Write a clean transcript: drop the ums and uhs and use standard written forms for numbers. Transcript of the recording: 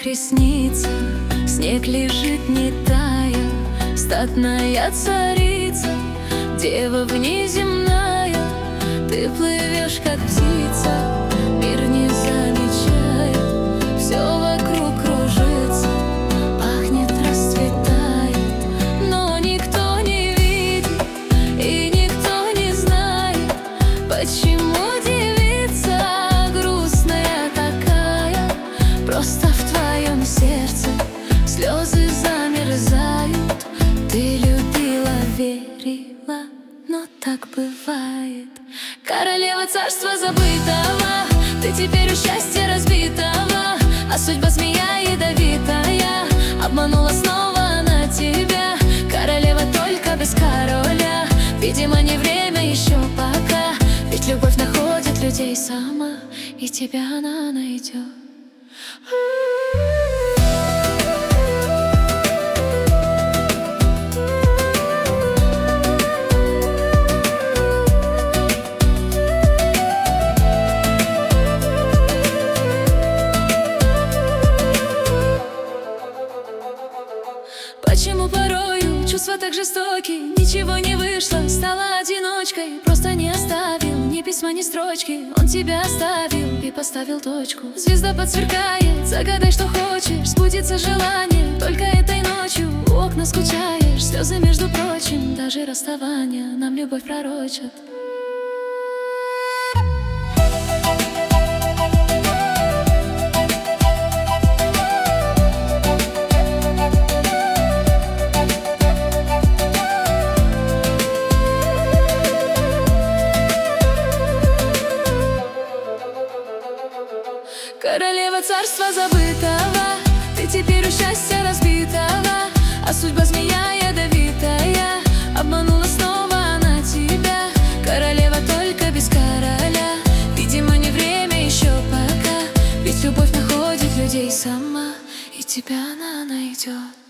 ресница, снег лежит не тая, статная царица, дева внеземная. Ты плывешь, как птица, мир не замечает, все вокруг кружится, пахнет, расцветает, но никто не видит и никто не знает, почему девица грустная такая. Просто в твоем сердце слезы замерзают. Ты любила, верила, но так бывает. Королева царства забытого, ты теперь у счастья разбитого, а судьба змея ядовитая обманула снова она тебя. Королева только без короля, видимо, не время еще пока, ведь любовь находит людей сама, и тебя она найдет. Почему порою чувства так жестоки? Ничего не вышло, стала одиночкой. Просто не оставил ни письма, ни строчки. Он тебя оставил и поставил точку. Звезда подсверкает, загадай, что хочешь, сбудется желание только этой ночью. У окна скучаешь, слезы, между прочим, даже расставание нам любовь пророчат. Королева царства забытого, ты теперь у счастья разбитого, а судьба змея ядовитая обманула снова она тебя. Королева только без короля, видимо, не время еще пока, ведь любовь находит людей сама, и тебя она найдет.